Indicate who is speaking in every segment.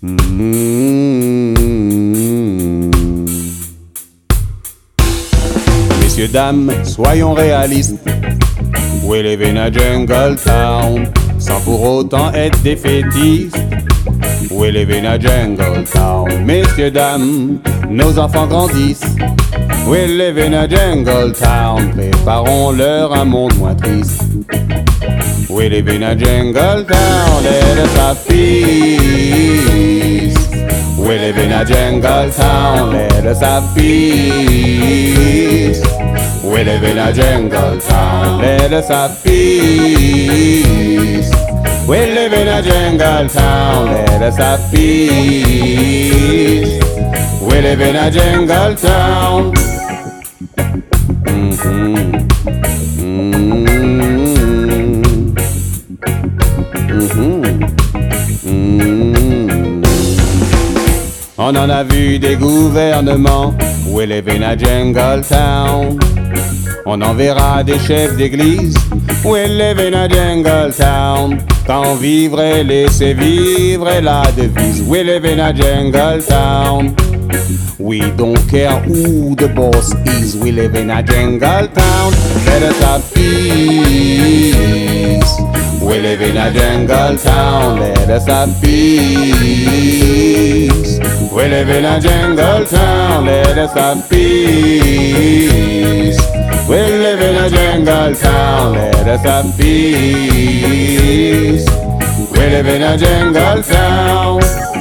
Speaker 1: Messieurs, dames, soyons réalistes. We live in a jungle town, sans pour autant être défaitistes. We live in a jungle town. Messieurs, dames, nos enfants grandissent. We live in a jungle town, préparons-leur un monde moins triste. We live in a jungle town, let us have peace. We live in a jungle town, let us have peace. We live in a jungle town, let us have peace. We live in a jungle town, let us have peace. We live in a jungle town. On en a vu des gouvernements. We live in a jungle town. On en verra des chefs d'église. We live in a jungle town. Quand vivre et laisser vivre est la devise. We live in a jungle town. We don't care who the boss is. We live in a jungle town. Let us have peace. We live in a jungle town. Let us have peace. We live in a jungle town. Let us have peace. We live in a jungle town. Let us have peace. We live in a jungle town.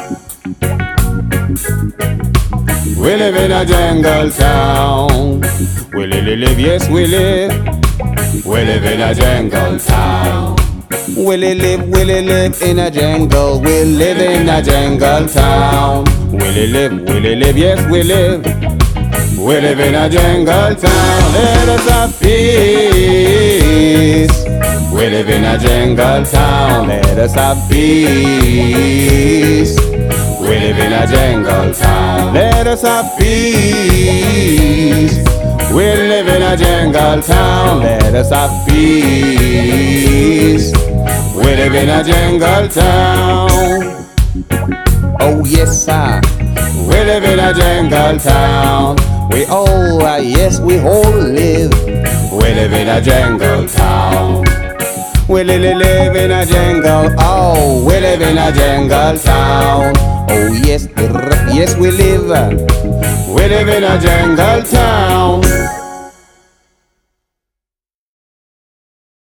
Speaker 1: We live in a jungle town. We live, yes we live. We live in a jungle town. We live in a jungle. We live in a jungle town. We live, yes we live. We live in a jungle town. Let us have peace. We live in a jungle town. Let us have peace. We live in a jungle town. Let us have peace. We live in a jungle town. Let us have peace. We live in a jungle town. Oh yes sir. We live in a jungle town. We all, yes we all live. We live in a jungle town. We live in a jungle. Oh, we live in a jungle town. Oh yes, yes we live. We live in a jungle town.